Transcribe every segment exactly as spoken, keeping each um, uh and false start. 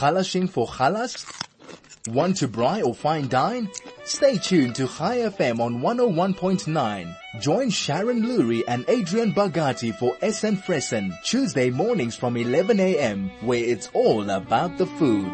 Chalashing for chalas? Want to braai or fine dine? Stay tuned to Chai F M on one oh one point nine. Join Sharon Lurie and Adrian Bagati for Essen Fressen, Tuesday mornings from eleven a.m., where it's all about the food.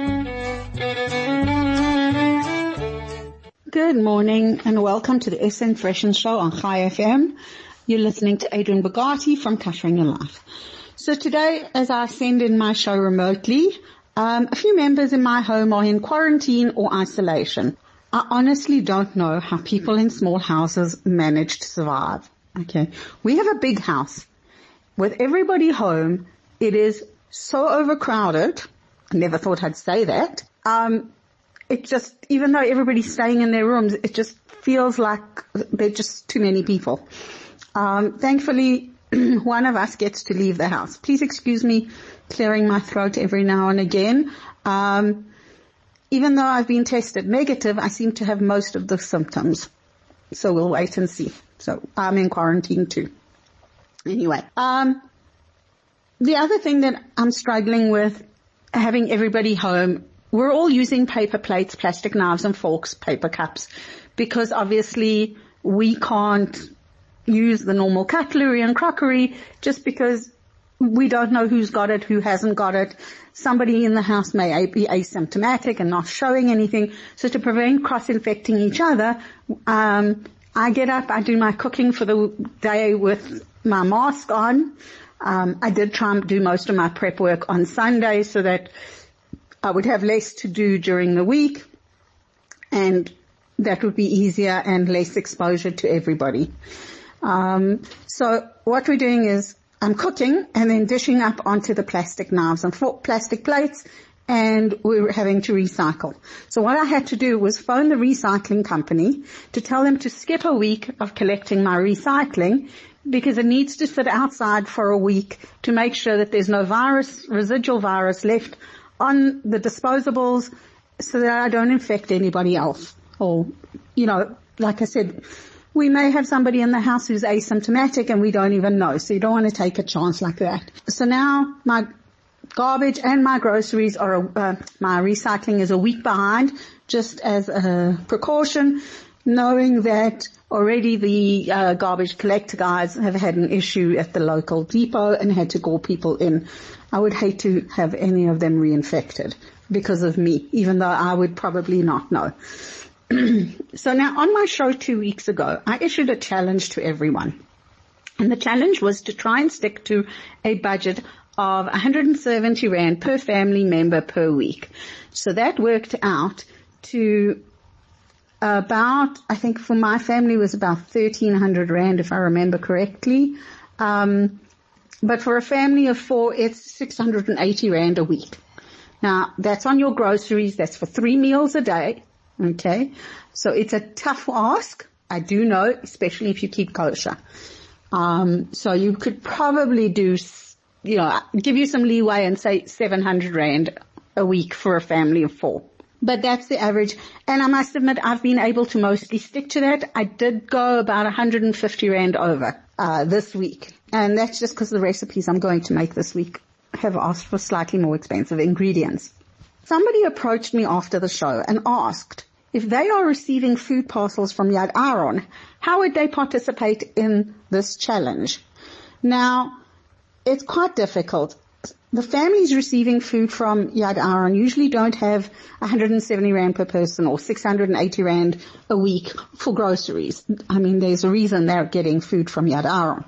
Good morning and welcome to the Essen Fressen show on Chai F M. You're listening to Adrian Bagati from Catering Your Life. So today, as I send in my show remotely, Um, a few members in my home are in quarantine or isolation. I honestly don't know how people in small houses manage to survive. Okay. We have a big house. With everybody home, it is so overcrowded. I never thought I'd say that. Um, it just, even though everybody's staying in their rooms, it just feels like there are just too many people. Um, thankfully, one of us gets to leave the house. Please excuse me clearing my throat every now and again. Um, even though I've been tested negative, I seem to have most of the symptoms. So we'll wait and see. So I'm in quarantine too. Anyway, um, the other thing that I'm struggling with, having everybody home, we're all using paper plates, plastic knives and forks, paper cups, because obviously we can't use the normal cutlery and crockery just because we don't know who's got it, who hasn't got it. Somebody in the house may be asymptomatic and not showing anything. So to prevent cross-infecting each other, um, I get up, I do my cooking for the day with my mask on. Um, I did try and do most of my prep work on Sunday so that I would have less to do during the week, and that would be easier and less exposure to everybody. Um, so what we're doing is I'm cooking and then dishing up onto the plastic knives and fork, plastic plates, and we're having to recycle. So what I had to do was phone the recycling company to tell them to skip a week of collecting my recycling because it needs to sit outside for a week to make sure that there's no virus, residual virus left on the disposables so that I don't infect anybody else. Or, you know, like I said, we may have somebody in the house who's asymptomatic and we don't even know. So you don't want to take a chance like that. So now my garbage and my groceries are, uh, my recycling is a week behind, just as a precaution, knowing that already the uh, garbage collector guys have had an issue at the local depot and had to call people in. I would hate to have any of them reinfected because of me, even though I would probably not know. So now on my show two weeks ago, I issued a challenge to everyone. And the challenge was to try and stick to a budget of one hundred seventy rand per family member per week. So that worked out to about, I think for my family was about thirteen hundred rand if I remember correctly. Um, but for a family of four, it's six hundred eighty rand a week. Now that's on your groceries. That's for three meals a day. Okay, so it's a tough ask, I do know, especially if you keep kosher. Um, so you could probably do, you know, give you some leeway and say seven hundred rand a week for a family of four. But that's the average. And I must admit, I've been able to mostly stick to that. I did go about one hundred fifty rand over, uh, this week. And that's just because the recipes I'm going to make this week have asked for slightly more expensive ingredients. Somebody approached me after the show and asked if they are receiving food parcels from Yad Aaron, how would they participate in this challenge? Now, it's quite difficult. The families receiving food from Yad Aaron usually don't have one hundred seventy rand per person or six hundred eighty rand a week for groceries. I mean, there's a reason they're getting food from Yad Aaron.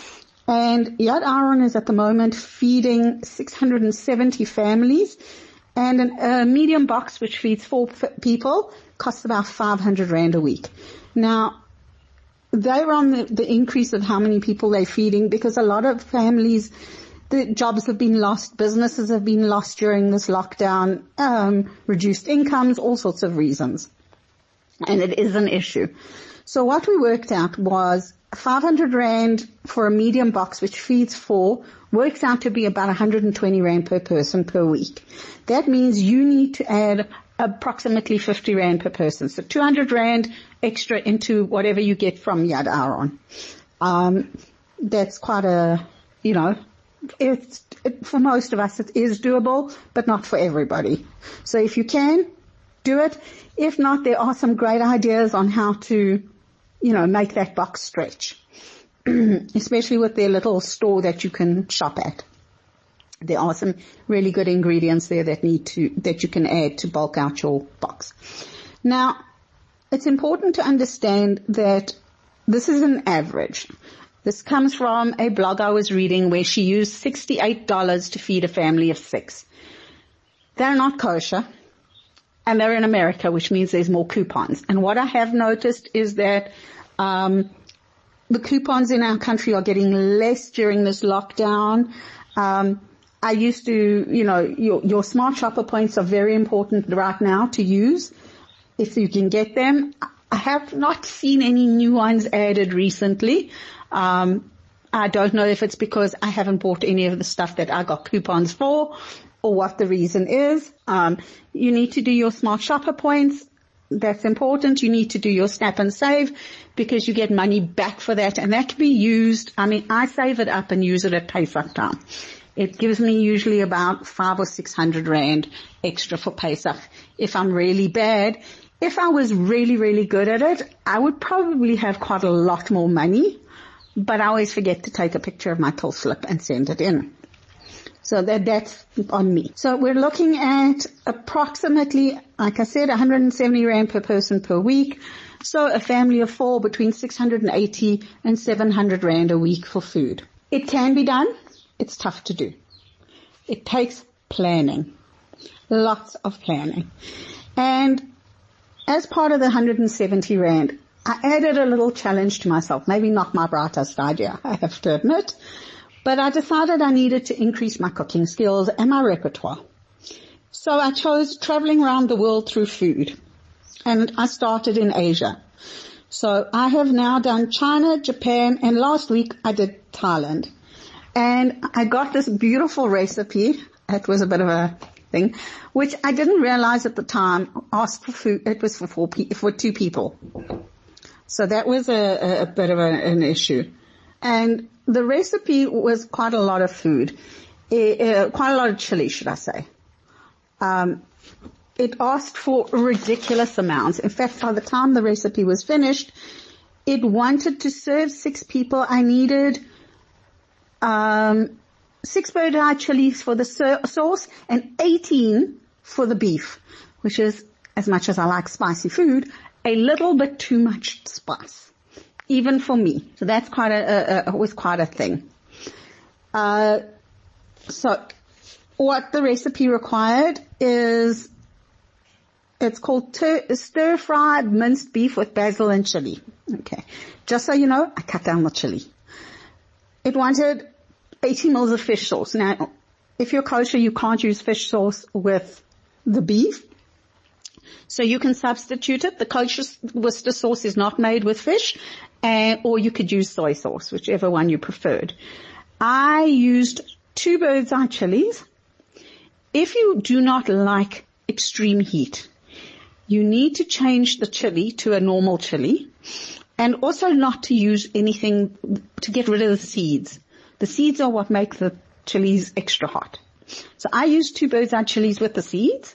And Yad Aaron is at the moment feeding six hundred seventy families, and an, a medium box which feeds four f- people costs about five hundred rand a week. Now, they're on the, the increase of how many people they're feeding because a lot of families, the jobs have been lost, businesses have been lost during this lockdown, um, reduced incomes, all sorts of reasons. And it is an issue. So what we worked out was five hundred rand for a medium box which feeds four works out to be about one hundred twenty rand per person per week. That means you need to add approximately fifty rand per person. So two hundred rand extra into whatever you get from Yad Aaron. Um, that's quite a, you know, it's, it, for most of us, it is doable, but not for everybody. So if you can, do it. If not, there are some great ideas on how to, you know, make that box stretch, especially with their little store that you can shop at. There are some really good ingredients there that need to, that you can add to bulk out your box. Now, it's important to understand that this is an average. This comes from a blog I was reading where she used sixty-eight dollars to feed a family of six. They're not kosher, and they're in America, which means there's more coupons. And what I have noticed is that um the coupons in our country are getting less during this lockdown. Um I used to, you know, your, your smart shopper points are very important right now to use if you can get them. I have not seen any new ones added recently. Um, I don't know if it's because I haven't bought any of the stuff that I got coupons for or what the reason is. Um, you need to do your smart shopper points. That's important. You need to do your snap and save because you get money back for that, and that can be used. I mean, I save it up and use it at Pesach time. It gives me usually about five or six hundred rand extra for Pesach if I'm really bad. If I was really, really good at it, I would probably have quite a lot more money, but I always forget to take a picture of my till slip and send it in. So that, that's on me. So we're looking at approximately, like I said, one hundred seventy rand per person per week. So a family of four between six hundred eighty and seven hundred rand a week for food. It can be done. It's tough to do. It takes planning. Lots of planning. And as part of the one hundred seventy rand, I added a little challenge to myself. Maybe not my brightest idea, I have to admit. But I decided I needed to increase my cooking skills and my repertoire. So I chose traveling around the world through food. And I started in Asia. So I have now done China, Japan, and last week I did Thailand. And I got this beautiful recipe. It was a bit of a thing, which I didn't realize at the time asked for food. It was for four pe- for two people. So that was a, a bit of a, an issue. And the recipe was quite a lot of food, uh, quite a lot of chili, should I say. Um, it asked for ridiculous amounts. In fact, by the time the recipe was finished, it wanted to serve six people. I needed um, six bird's eye chilies for the so- sauce and eighteen for the beef, which is, as much as I like spicy food, a little bit too much spice, even for me. So that's quite a, a, a was quite a thing. Uh, so what the recipe required is, it's called ter- stir-fried minced beef with basil and chili. Okay. Just so you know, I cut down the chili. It wanted eighty mils of fish sauce. Now, if you're kosher, you can't use fish sauce with the beef. So you can substitute it. The kosher Worcester sauce is not made with fish, and, or you could use soy sauce, whichever one you preferred. I used two bird's eye chilies. If you do not like extreme heat, you need to change the chili to a normal chili, and also not to use anything to get rid of the seeds. The seeds are what make the chilies extra hot. So I used two bird's eye chilies with the seeds.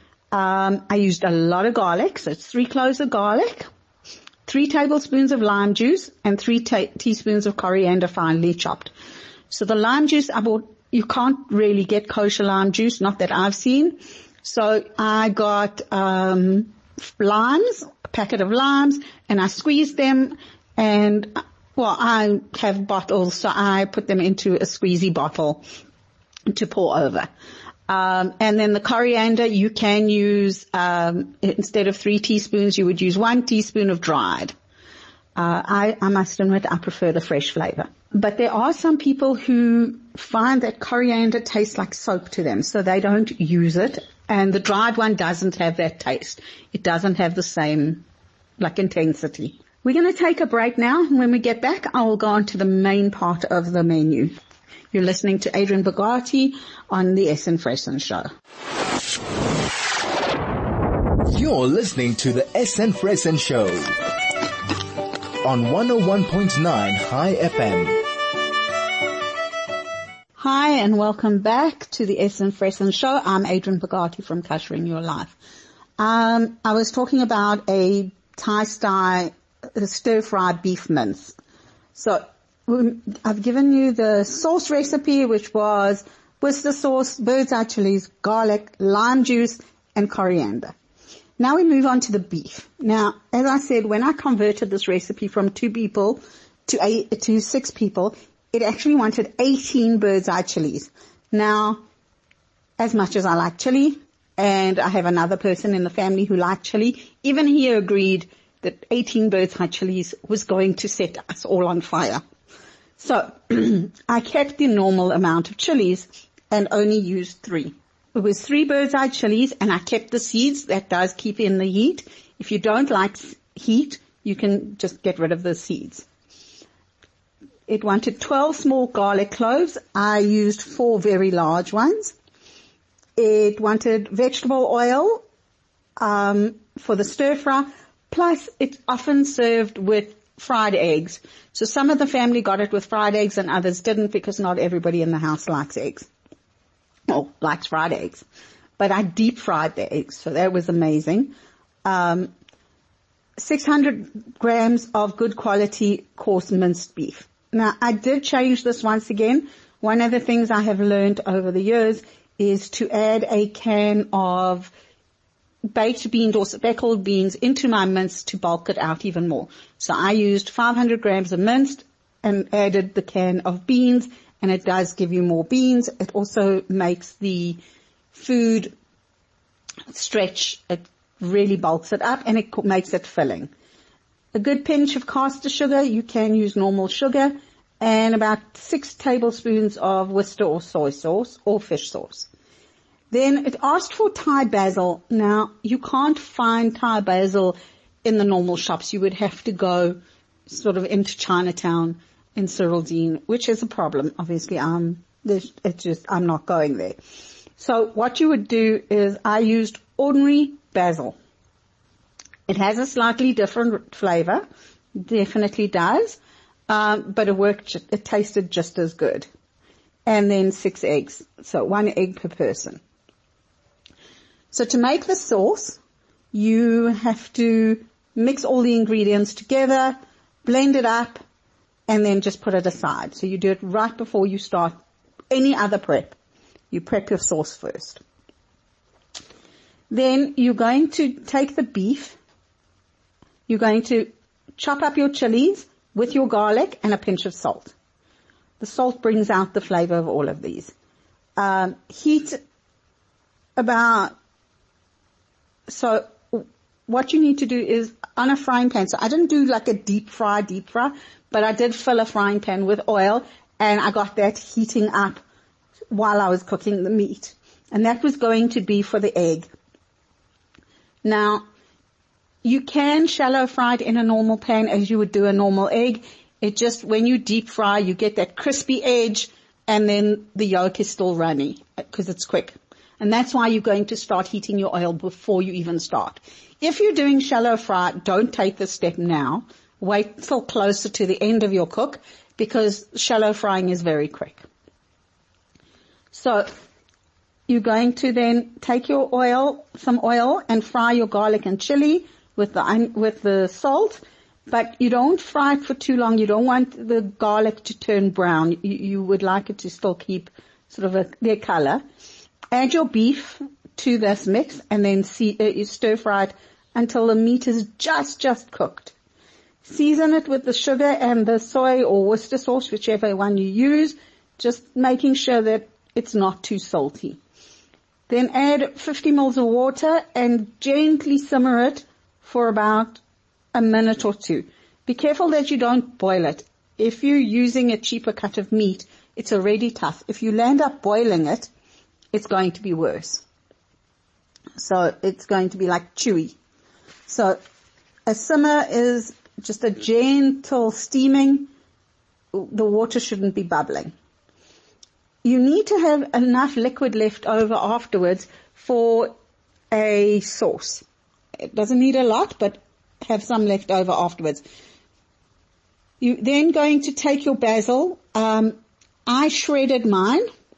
Um, I used a lot of garlic, so it's three cloves of garlic, three tablespoons of lime juice, and three ta- teaspoons of coriander finely chopped. So the lime juice I bought, you can't really get kosher lime juice, not that I've seen. So I got um limes, a packet of limes, and I squeezed them, and, well, I have bottles, so I put them into a squeezy bottle to pour over. Um, and then the coriander, you can use, um, instead of three teaspoons, you would use one teaspoon of dried. Uh, I, I must admit I prefer the fresh flavor. But there are some people who find that coriander tastes like soap to them, so they don't use it. And the dried one doesn't have that taste. It doesn't have the same, like, intensity. We're going to take a break now. When we get back, I will go on to the main part of the menu. You're listening to Adrian Bogati on the S N Fresson Show. You're listening to the S N Fresson Show on one oh one point nine High F M. Hi and welcome back to the Essen Fressen Show. I'm Adrian Bogati from Kashering Your Life. Um, I was talking about a Thai-style stir-fried beef mince. So I've given you the sauce recipe, which was Worcester sauce, bird's eye chilies, garlic, lime juice, and coriander. Now we move on to the beef. Now, as I said, when I converted this recipe from two people to eight, to six people, it actually wanted eighteen bird's eye chilies. Now, as much as I like chili, and I have another person in the family who liked chili, even he agreed that eighteen bird's eye chilies was going to set us all on fire. So, I kept the normal amount of chilies and only used three. It was three bird's eye chilies, and I kept the seeds. That does keep in the heat. If you don't like heat, you can just get rid of the seeds. It wanted twelve small garlic cloves. I used four very large ones. It wanted vegetable oil um, for the stir fry. Plus, it's often served with fried eggs. So some of the family got it with fried eggs and others didn't, because not everybody in the house likes eggs. Or likes fried eggs. But I deep fried the eggs, so that was amazing. Um, six hundred grams of good quality coarse minced beef. Now, I did change this once again. One of the things I have learned over the years is to add a can of baked beans or speckled beans into my mince to bulk it out even more. So I used five hundred grams of minced and added the can of beans, and it does give you more beans. It also makes the food stretch. It really bulks it up, and it makes it filling. A good pinch of caster sugar. You can use normal sugar, and about six tablespoons of Worcester or soy sauce or fish sauce. Then it asked for Thai basil. Now, you can't find Thai basil in the normal shops. You would have to go sort of into Chinatown in Cyril Dean, which is a problem. Obviously, I'm, it's just, I'm not going there. So what you would do is I used ordinary basil. It has a slightly different flavor, definitely does, um, but it worked, it tasted just as good. And then six eggs, so one egg per person. So to make the sauce, you have to mix all the ingredients together, blend it up, and then just put it aside. So you do it right before you start any other prep. You prep your sauce first. Then you're going to take the beef. You're going to chop up your chilies with your garlic and a pinch of salt. The salt brings out the flavor of all of these. Um, heat about, so what you need to do is on a frying pan. So I didn't do like a deep fry, deep fry, but I did fill a frying pan with oil, and I got that heating up while I was cooking the meat. And that was going to be for the egg. Now, you can shallow fry it in a normal pan as you would do a normal egg. It just, when you deep fry, you get that crispy edge, and then the yolk is still runny because it's quick. And that's why you're going to start heating your oil before you even start. If you're doing shallow fry, don't take this step now. Wait till closer to the end of your cook, because shallow frying is very quick. So you're going to then take your oil, some oil, and fry your garlic and chili with the, with the salt, but you don't fry it for too long. You don't want the garlic to turn brown. You, you would like it to still keep sort of a, their color. Add your beef to this mix, and then see, uh, you stir fry it until the meat is just, just cooked. Season it with the sugar and the soy or Worcester sauce, whichever one you use, just making sure that it's not too salty. Then add fifty mils of water and gently simmer it for about a minute or two. Be careful that you don't boil it. If you're using a cheaper cut of meat, it's already tough. If you land up boiling it, it's going to be worse. So it's going to be like chewy. So a simmer is just a gentle steaming. The water shouldn't be bubbling. You need to have enough liquid left over afterwards for a sauce. It doesn't need a lot, but have some left over afterwards. You're then going to take your basil. Um, I shredded mine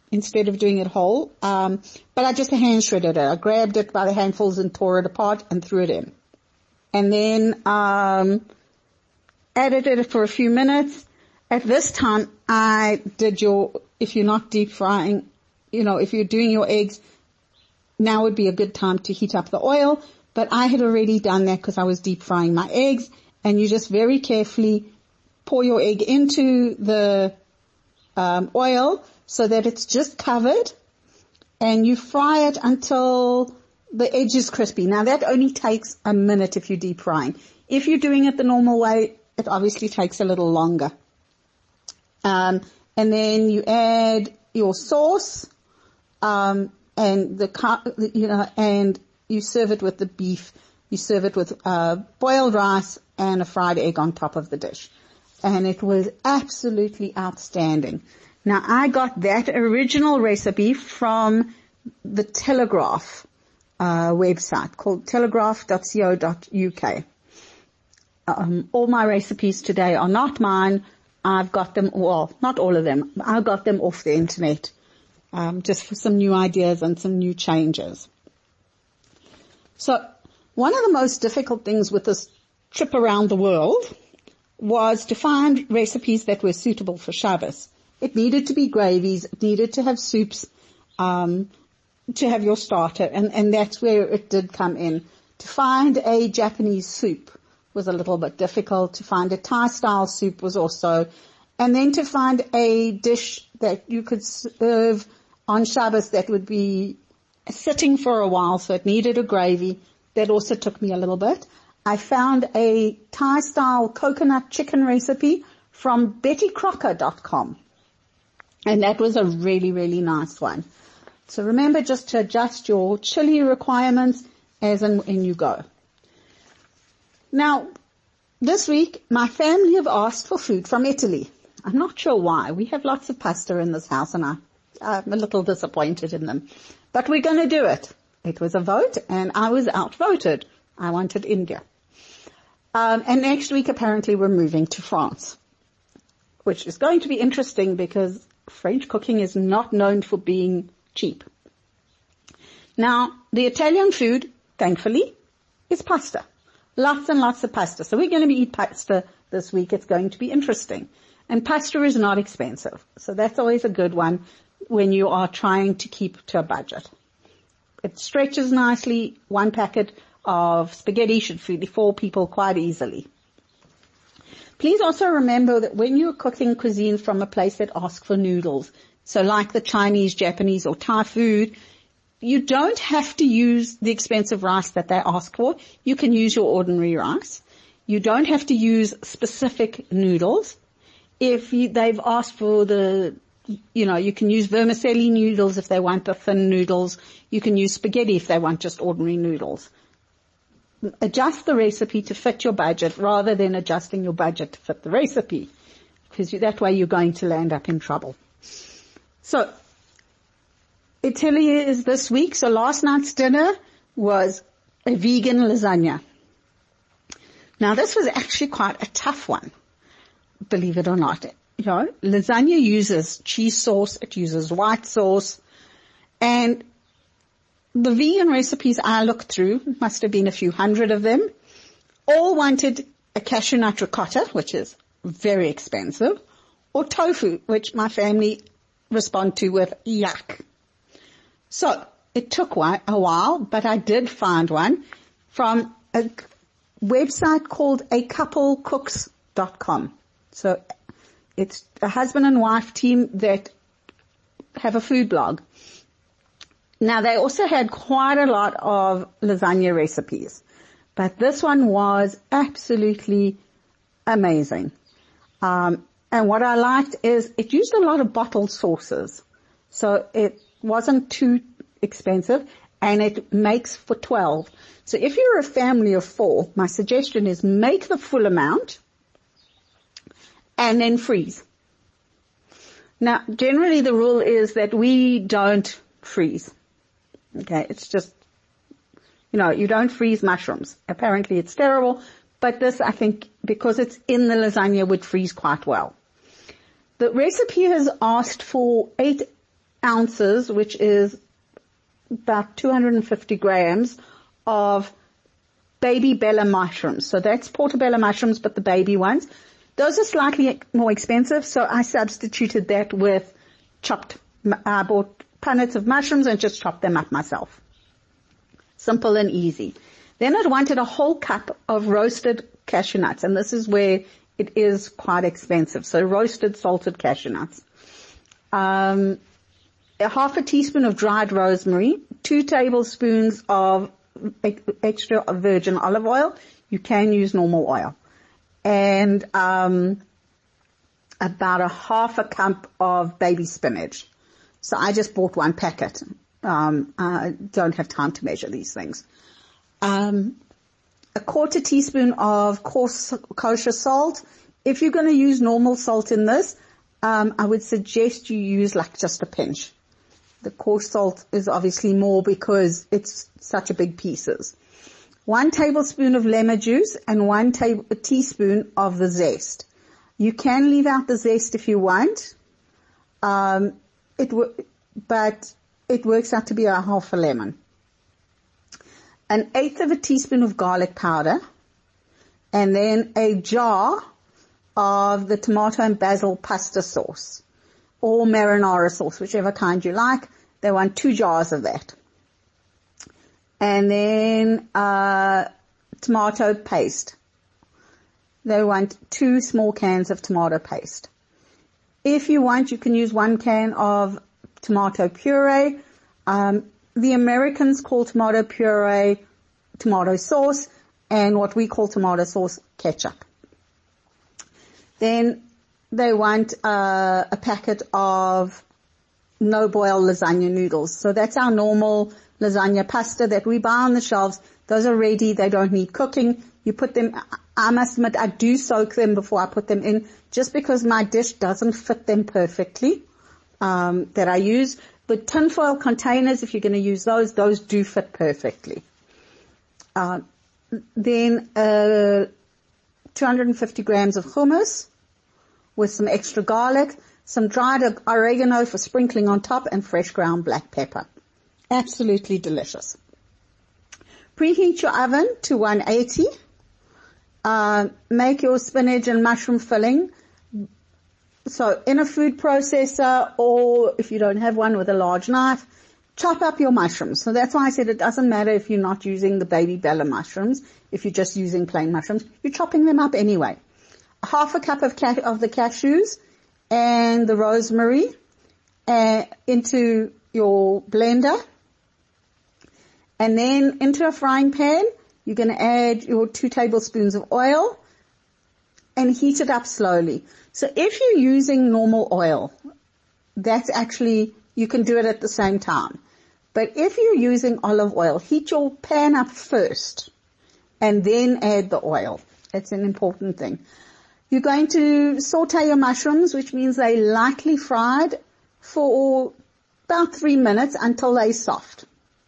instead of doing it whole. Um, but I just hand shredded it. I grabbed it by the handfuls and tore it apart and threw it in. And then, um, added it for a few minutes. At this time, I did your, if you're not deep frying, you know, if you're doing your eggs, now would be a good time to heat up the oil. But I had already done that because I was deep frying my eggs. And you just very carefully pour your egg into the um, oil so that it's just covered. And you fry it until the edge is crispy. Now that only takes a minute if you're deep frying. If you're doing it the normal way, it obviously takes a little longer. Um, and then you add your sauce, um, and the, you know, and you serve it with the beef. You serve it with, uh, boiled rice and a fried egg on top of the dish. And it was absolutely outstanding. Now I got that original recipe from the Telegraph, uh, website called telegraph dot co dot U K. Um, all my recipes today are not mine. I've got them, well, not all of them. I got them off the internet, um, just for some new ideas and some new changes. So one of the most difficult things with this trip around the world was to find recipes that were suitable for Shabbos. It needed to be gravies. It needed to have soups, um, to have your starter. And, and that's where it did come in. To find a Japanese soup was a little bit difficult. To find a Thai-style soup was also, and then to find a dish that you could serve on Shabbos that would be sitting for a while, so it needed a gravy. That also took me a little bit. I found a Thai-style coconut chicken recipe from betty crocker dot com, and that was a really, really nice one. So remember just to adjust your chili requirements as and when you go. Now, this week, my family have asked for food from Italy. I'm not sure why. We have lots of pasta in this house, and I, I'm a little disappointed in them. But we're going to do it. It was a vote, and I was outvoted. I wanted India. Um, and next week, apparently, we're moving to France, which is going to be interesting because French cooking is not known for being cheap. Now, the Italian food, thankfully, is pasta. Lots and lots of pasta. So we're going to be eat pasta this week. It's going to be interesting. And pasta is not expensive. So that's always a good one when you are trying to keep to a budget. It stretches nicely. One packet of spaghetti should feed four people quite easily. Please also remember that when you're cooking cuisine from a place that asks for noodles, so like the Chinese, Japanese or Thai food, you don't have to use the expensive rice that they ask for. You can use your ordinary rice. You don't have to use specific noodles. If you, they've asked for the, you know, you can use vermicelli noodles if they want the thin noodles. You can use spaghetti if they want just ordinary noodles. Adjust the recipe to fit your budget rather than adjusting your budget to fit the recipe, because that way you're going to land up in trouble. So, Italy is this week. So last night's dinner was a vegan lasagna. Now this was actually quite a tough one, believe it or not. You know, lasagna uses cheese sauce, it uses white sauce, and the vegan recipes I looked through, must have been a few hundred of them, all wanted a cashew nut ricotta, which is very expensive, or tofu, which my family respond to with yuck. So it took a while, but I did find one from a website called a couple cooks dot com. So it's a husband and wife team that have a food blog. Now they also had quite a lot of lasagna recipes, but this one was absolutely amazing. Um, and what I liked is it used a lot of bottled sauces. So it wasn't too expensive, and it makes for twelve. So if you're a family of four, my suggestion is make the full amount and then freeze. Now, generally the rule is that we don't freeze. Okay, it's just, you know, you don't freeze mushrooms. Apparently it's terrible, but this, I think, because it's in the lasagna, would freeze quite well. The recipe has asked for eight ounces, which is about two hundred fifty grams of baby bella mushrooms. So that's portobello mushrooms, but the baby ones. Those are slightly more expensive, so I substituted that with chopped, I bought punnets of mushrooms and just chopped them up myself. Simple and easy. Then I wanted a whole cup of roasted cashew nuts, and this is where it is quite expensive. So roasted salted cashew nuts. Um, a half a teaspoon of dried rosemary, two tablespoons of extra virgin olive oil. You can use normal oil. And um, about a half a cup of baby spinach. So I just bought one packet. Um, I don't have time to measure these things. Um, a quarter teaspoon of coarse kosher salt. If you're going to use normal salt in this, um, I would suggest you use like just a pinch. The coarse salt is obviously more because it's such a big pieces. One tablespoon of lemon juice and one table, a teaspoon of the zest. You can leave out the zest if you want. Um, it w- but it works out to be a half a lemon. An eighth of a teaspoon of garlic powder, and then a jar of the tomato and basil pasta sauce, or marinara sauce, whichever kind you like. They want two jars of that. And then uh tomato paste. They want two small cans of tomato paste. If you want, you can use one can of tomato puree. Um, the Americans call tomato puree tomato sauce, and what we call tomato sauce ketchup. Then they want uh, a packet of no-boil lasagna noodles. So that's our normal lasagna pasta that we buy on the shelves. Those are ready. They don't need cooking. You put them, I must admit, I do soak them before I put them in, just because my dish doesn't fit them perfectly, um, that I use. But tinfoil containers, if you're going to use those, those do fit perfectly. Uh, then, uh, two hundred fifty grams of hummus with some extra garlic, some dried oregano for sprinkling on top, and fresh ground black pepper. Absolutely delicious. Preheat your oven to one eighty. Uh, make your spinach and mushroom filling. So in a food processor, or if you don't have one, with a large knife, chop up your mushrooms. So that's why I said it doesn't matter if you're not using the baby bella mushrooms. If you're just using plain mushrooms, you're chopping them up anyway. Half a cup of ca- of the cashews and the rosemary uh, into your blender. And then into a frying pan, you're going to add your two tablespoons of oil and heat it up slowly. So if you're using normal oil, that's actually, you can do it at the same time. But if you're using olive oil, heat your pan up first and then add the oil. It's an important thing. You're going to saute your mushrooms, which means they're lightly fried for about three minutes until they're soft.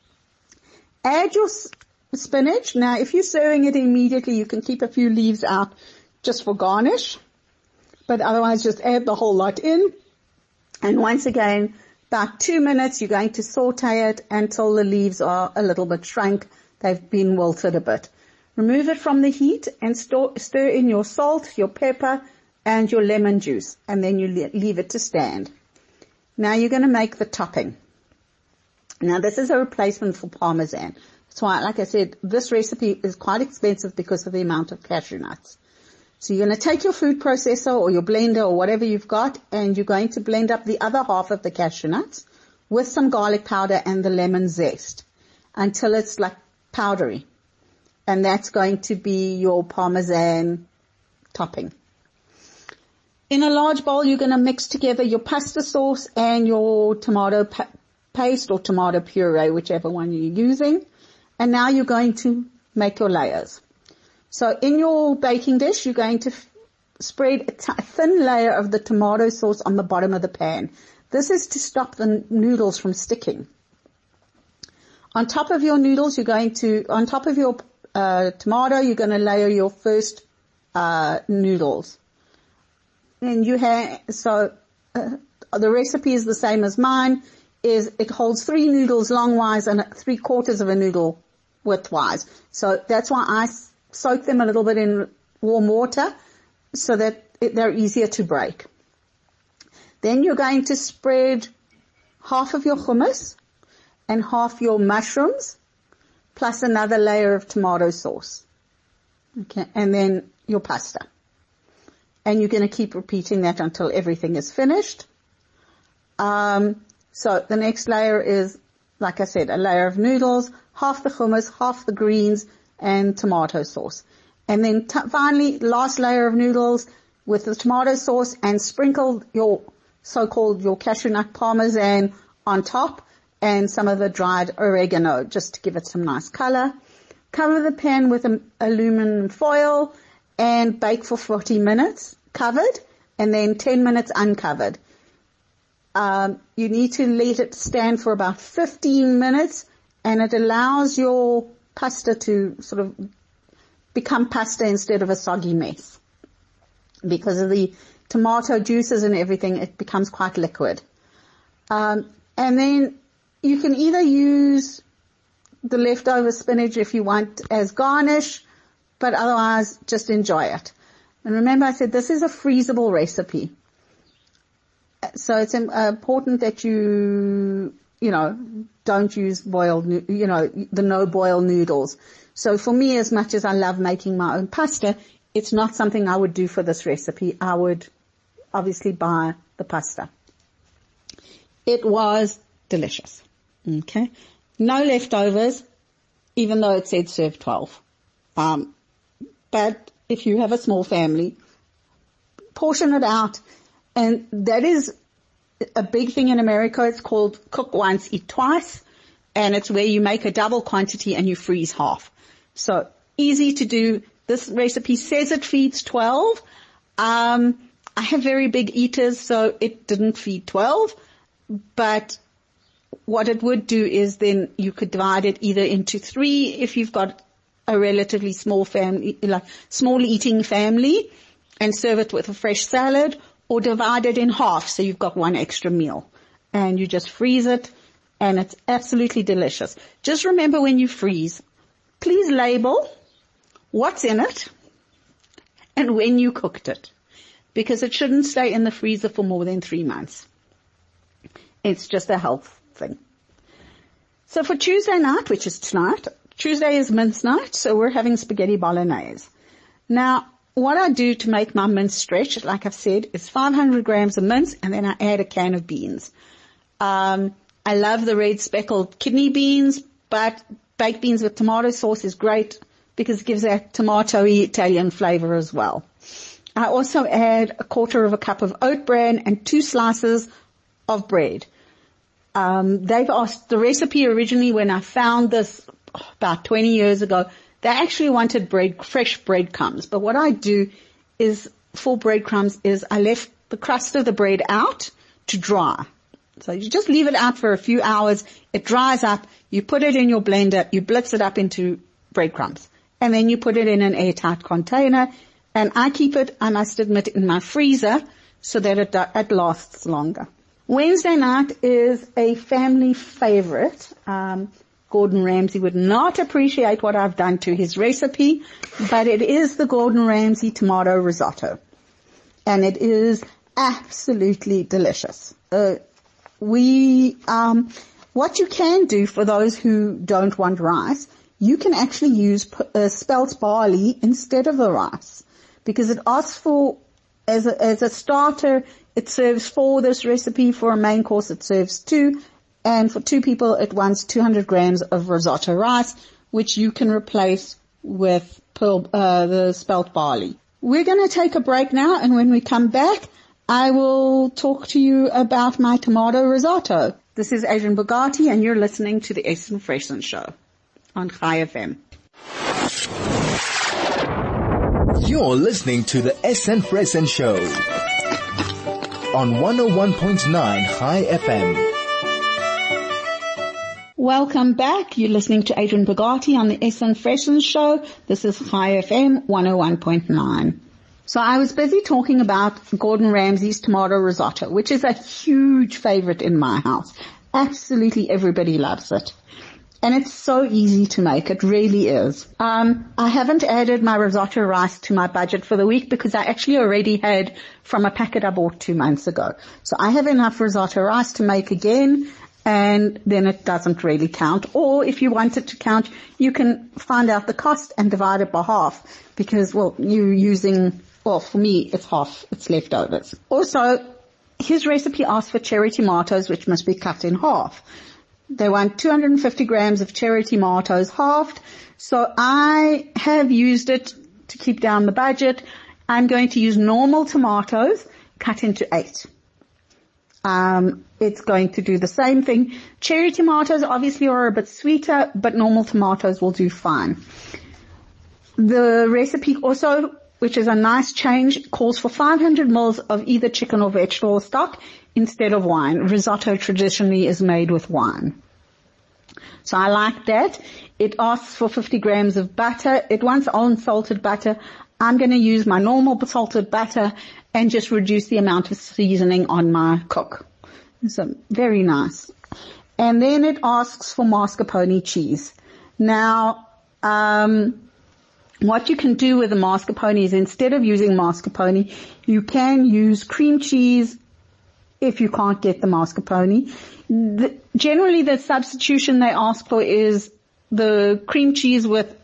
Add your spinach. Now, if you're serving it immediately, you can keep a few leaves out just for garnish. But otherwise, just add the whole lot in. And once again, about two minutes, you're going to saute it until the leaves are a little bit shrunk. They've been wilted a bit. Remove it from the heat and stir, stir in your salt, your pepper, and your lemon juice. And then you leave it to stand. Now you're going to make the topping. Now this is a replacement for Parmesan. That's why, like I said, this recipe is quite expensive because of the amount of cashew nuts. So you're going to take your food processor or your blender or whatever you've got, and you're going to blend up the other half of the cashew nuts with some garlic powder and the lemon zest until it's like powdery. And that's going to be your Parmesan topping. In a large bowl, you're going to mix together your pasta sauce and your tomato pa- paste or tomato puree, whichever one you're using. And now you're going to make your layers. So in your baking dish, you're going to f- spread a, t- a thin layer of the tomato sauce on the bottom of the pan. This is to stop the n- noodles from sticking. On top of your noodles, you're going to, on top of your uh, tomato, you're going to layer your first uh, noodles. And you have, so uh, the recipe is the same as mine. is it holds three noodles longwise and three quarters of a noodle widthwise. So that's why I soak them a little bit in warm water so that it, they're easier to break. Then you're going to spread half of your hummus and half your mushrooms plus another layer of tomato sauce. Okay, and then your pasta. And you're going to keep repeating that until everything is finished. Um, so the next layer is, like I said, a layer of noodles, half the hummus, half the greens, and tomato sauce. And then t- finally, last layer of noodles with the tomato sauce, and sprinkle your so-called your cashew nut parmesan on top and some of the dried oregano just to give it some nice color. Cover the pan with an aluminum foil and bake for forty minutes covered and then ten minutes uncovered. Um, you need to let it stand for about fifteen minutes, and it allows your pasta to sort of become pasta instead of a soggy mess. Because of the tomato juices and everything, it becomes quite liquid. Um, and then you can either use the leftover spinach if you want as garnish, but otherwise just enjoy it. And remember, I said this is a freezable recipe. So it's important that you, you know, don't use boiled, you know, the no boil noodles. So for me, as much as I love making my own pasta, it's not something I would do for this recipe. I would obviously buy the pasta. It was delicious. Okay. No leftovers, even though it said serve twelve. Um, but if you have a small family, portion it out. And that is a big thing in America. It's called cook once, eat twice. And it's where you make a double quantity and you freeze half. So easy to do. This recipe says it feeds twelve. Um, I have very big eaters, so it didn't feed twelve. But what it would do is then you could divide it either into three if you've got a relatively small family, like small eating family, and serve it with a fresh salad, or divide it in half so you've got one extra meal. And you just freeze it, and it's absolutely delicious. Just remember when you freeze, please label what's in it and when you cooked it, because it shouldn't stay in the freezer for more than three months. It's just a health thing. So for Tuesday night, which is tonight, Tuesday is mince night, so we're having spaghetti bolognese. Now, what I do to make my mince stretch, like I've said, is five hundred grams of mince, and then I add a can of beans. Um, I love the red speckled kidney beans, but baked beans with tomato sauce is great because it gives that tomatoey Italian flavor as well. I also add a quarter of a cup of oat bran and two slices of bread. Um, they've asked the recipe originally when I found this oh, about twenty years ago. They actually wanted bread, fresh breadcrumbs. But what I do is, for breadcrumbs, is I left the crust of the bread out to dry. So you just leave it out for a few hours. It dries up. You put it in your blender. You blitz it up into breadcrumbs. And then you put it in an airtight container. And I keep it, I must admit, in my freezer so that it, it lasts longer. Wednesday night is a family favorite. Um, Gordon Ramsay would not appreciate what I've done to his recipe, but it is the Gordon Ramsay tomato risotto. And it is absolutely delicious. Uh, we, um, what you can do for those who don't want rice, you can actually use uh, spelt barley instead of the rice, because it asks for, as a, as a starter, it serves four this recipe. For a main course, it serves two. And for two people, it wants two hundred grams of risotto rice, which you can replace with pearl, uh, the spelt barley. We're going to take a break now, and when we come back, I will talk to you about my tomato risotto. This is Adrian Bogati, and you're listening to the Essen Fressen Show on Chai F M. You're listening to the Essen Fressen Show on one oh one point nine Chai F M. Welcome back. You're listening to Adrian Bogati on the Essen Fressen Show. This is Chai F M one oh one point nine. So I was busy talking about Gordon Ramsay's tomato risotto, which is a huge favorite in my house. Absolutely everybody loves it. And it's so easy to make. It really is. Um, I haven't added my risotto rice to my budget for the week because I actually already had from a packet I bought two months ago. So I have enough risotto rice to make again, and then it doesn't really count. Or if you want it to count, you can find out the cost and divide it by half because, well, you're using, well, for me, it's half. It's leftovers. Also, his recipe asks for cherry tomatoes, which must be cut in half. They want two hundred fifty grams of cherry tomatoes halved. So I have used it to keep down the budget. I'm going to use normal tomatoes cut into eight. Um, it's going to do the same thing. Cherry tomatoes obviously are a bit sweeter, but normal tomatoes will do fine. The recipe also, which is a nice change, calls for five hundred mils of either chicken or vegetable stock instead of wine. Risotto traditionally is made with wine. So I like that. It asks for fifty grams of butter. It wants unsalted butter. I'm going to use my normal salted butter and just reduce the amount of seasoning on my cook. So very nice. And then it asks for mascarpone cheese. Now, um, what you can do with the mascarpone is instead of using mascarpone, you can use cream cheese if you can't get the mascarpone. The, generally the substitution they ask for is the cream cheese with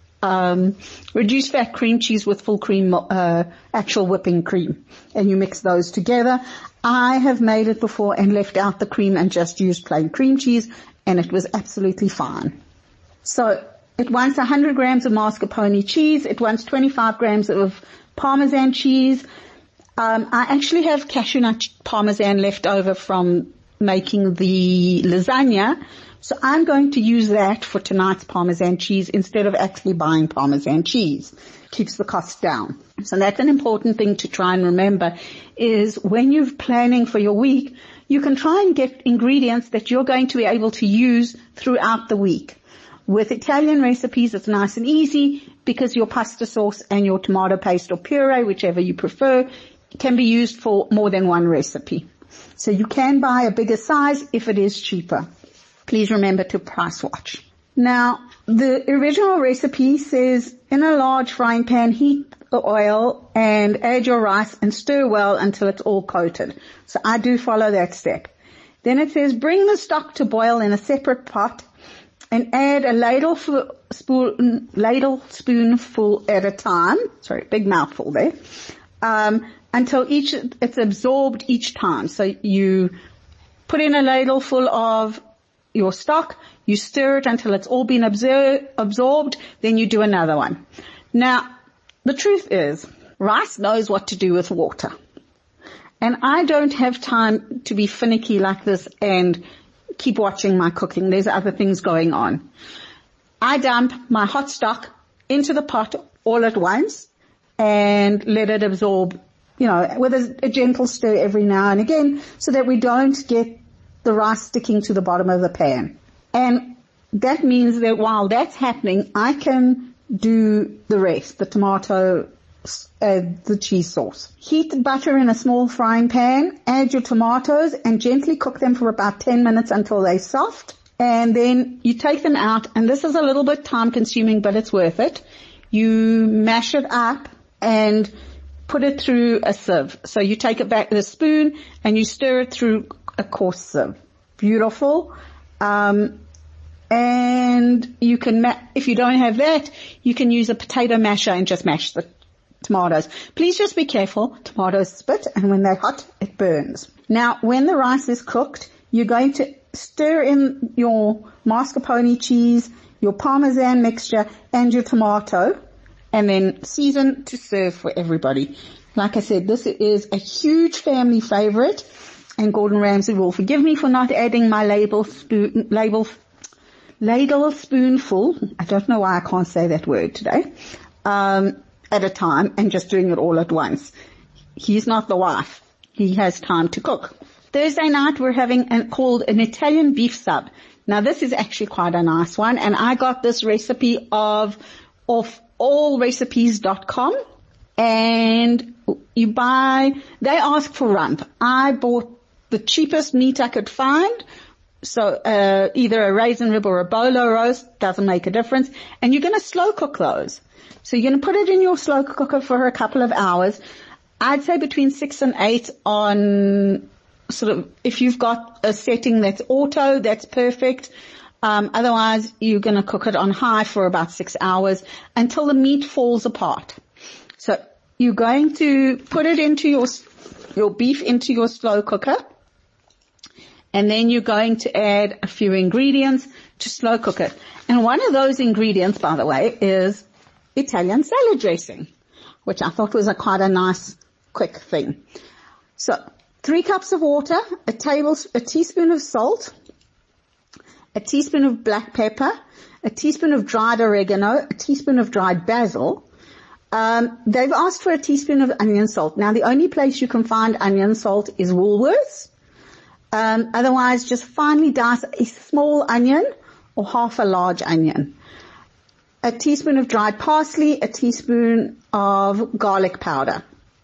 um reduced fat cream cheese with full cream, uh actual whipping cream, and you mix those together. I have made it before and left out the cream and just used plain cream cheese, and it was absolutely fine. So it wants one hundred grams of mascarpone cheese. It wants twenty-five grams of Parmesan cheese. Um, I actually have cashew nut Parmesan left over from making the lasagna, so I'm going to use that for tonight's Parmesan cheese instead of actually buying Parmesan cheese. Keeps the cost down. So that's an important thing to try and remember, is when you're planning for your week, you can try and get ingredients that you're going to be able to use throughout the week. With Italian recipes, it's nice and easy because your pasta sauce and your tomato paste or puree, whichever you prefer, can be used for more than one recipe. So you can buy a bigger size if it is cheaper. Please remember to price watch. Now, the original recipe says, in a large frying pan, heat the oil and add your rice and stir well until it's all coated. So I do follow that step. Then it says, bring the stock to boil in a separate pot and add a ladle spoon, ladle spoonful at a time. Sorry, big mouthful there. Um, until each, it's absorbed each time. So you put in a ladle full of your stock, you stir it until it's all been absor- absorbed, then you do another one. Now, the truth is, rice knows what to do with water. And I don't have time to be finicky like this and keep watching my cooking. There's other things going on. I dump my hot stock into the pot all at once and let it absorb, you know, with a, a gentle stir every now and again so that we don't get the rice sticking to the bottom of the pan. And that means that while that's happening, I can do the rest, the tomato, uh, the cheese sauce. Heat the butter in a small frying pan, add your tomatoes and gently cook them for about ten minutes until they're soft. And then you take them out, and this is a little bit time consuming, but it's worth it. You mash it up and put it through a sieve. So you take it back with a spoon and you stir it through a coarse sieve. Beautiful. Um, and you can, ma- if you don't have that, you can use a potato masher and just mash the tomatoes. Please just be careful. Tomatoes spit, and when they're hot, it burns. Now, when the rice is cooked, you're going to stir in your mascarpone cheese, your Parmesan mixture, and your tomato, and then season to serve for everybody. Like I said, this is a huge family favorite, and Gordon Ramsay will forgive me for not adding my label spoon, label, ladle spoonful, I don't know why I can't say that word today, um, at a time, and just doing it all at once. He's not the wife. He has time to cook. Thursday night we're having a, called an Italian beef sub. Now this is actually quite a nice one, and I got this recipe of, of all recipes dot com, and you buy, they ask for rump. I bought the cheapest meat I could find, So, uh, either a raisin rib or a bolo roast, doesn't make a difference. And you're going to slow cook those. So you're going to put it in your slow cooker for a couple of hours. I'd say between six and eight on sort of, if you've got a setting that's auto, that's perfect. Um, otherwise you're going to cook it on high for about six hours until the meat falls apart. So you're going to put it into your, your beef into your slow cooker. And then you're going to add a few ingredients to slow cook it. And one of those ingredients, by the way, is Italian salad dressing, which I thought was a quite a nice, quick thing. So, three cups of water, a table, a teaspoon of salt, a teaspoon of black pepper, a teaspoon of dried oregano, a teaspoon of dried basil. Um, they've asked for a teaspoon of onion salt. Now, the only place you can find onion salt is Woolworths. Um, otherwise, just finely dice a small onion or half a large onion. A teaspoon of dried parsley, a teaspoon of garlic powder,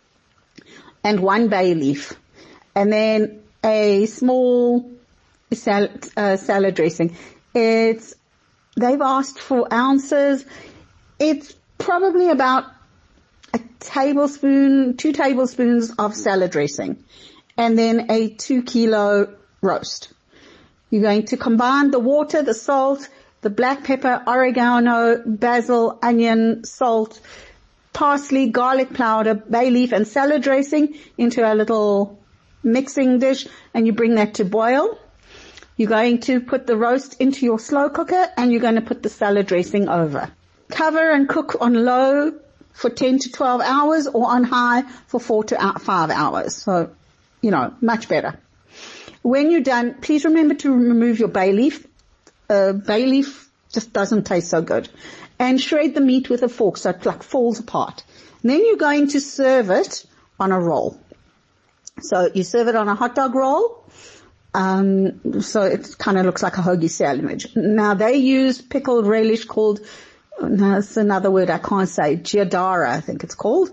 and one bay leaf. And then a small salad, uh, salad dressing. It's, they've asked for ounces. It's probably about a tablespoon, two tablespoons of salad dressing. And then a two kilo roast. You're going to combine the water, the salt, the black pepper, oregano, basil, onion, salt, parsley, garlic powder, bay leaf, and salad dressing into a little mixing dish, and you bring that to boil. You're going to put the roast into your slow cooker, and you're going to put the salad dressing over. Cover and cook on low for ten to twelve hours or on high for four to five hours. So, you know, much better. When you're done, please remember to remove your bay leaf. Uh, bay leaf just doesn't taste so good. And shred the meat with a fork so it like falls apart. And then you're going to serve it on a roll. So you serve it on a hot dog roll. Um, so it kind of looks like a hoagie sandwich. Now they use pickled relish called, no, it's another word I can't say, giardara, I think it's called.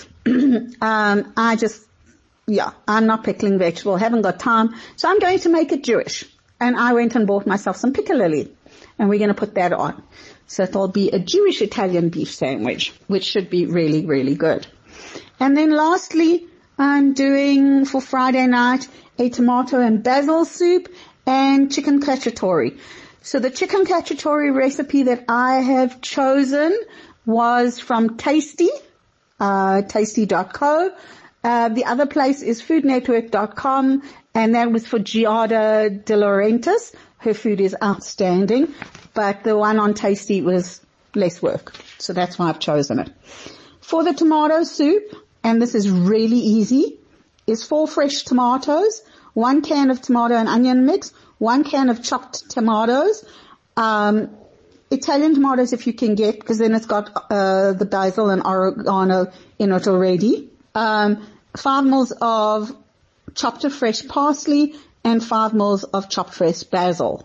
um, I just, yeah, I'm not pickling vegetable, haven't got time. So I'm going to make it Jewish. And I went and bought myself some piccalilli. And we're going to put that on. So it'll be a Jewish Italian beef sandwich, which should be really, really good. And then lastly, I'm doing for Friday night a tomato and basil soup and chicken cacciatore. So the chicken cacciatore recipe that I have chosen was from Tasty, uh, tasty dot co. Uh, the other place is food network dot com, and that was for Giada De Laurentiis. Her food is outstanding, but the one on Tasty was less work. So that's why I've chosen it. For the tomato soup, and this is really easy, is four fresh tomatoes, one can of tomato and onion mix, one can of chopped tomatoes, um, Italian tomatoes if you can get, because then it's got uh, the basil and oregano in it already. Um, five mils of chopped fresh parsley and five mils of chopped fresh basil.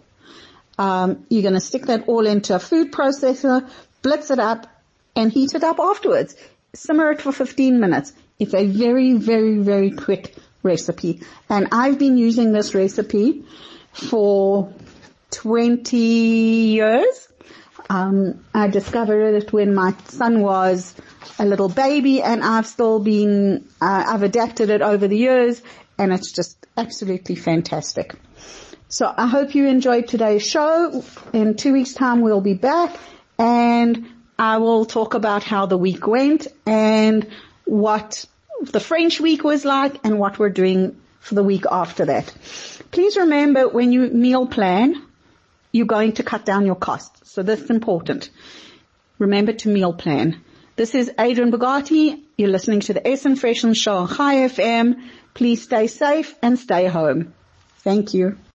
Um, you're going to stick that all into a food processor, blitz it up, and heat it up afterwards. Simmer it for fifteen minutes. It's a very, very, very quick recipe. And I've been using this recipe for twenty years. Um, I discovered it when my son was a little baby, and I've still been, uh, I've adapted it over the years, and it's just absolutely fantastic. So I hope you enjoyed today's show. In two weeks' time we'll be back, and I will talk about how the week went and what the French week was like and what we're doing for the week after that. Please remember, when you meal plan, you're going to cut down your costs. So this is important. Remember to meal plan. This is Adrian Bugatti. You're listening to the S N Freshen Show on Chai F M. Please stay safe and stay home. Thank you.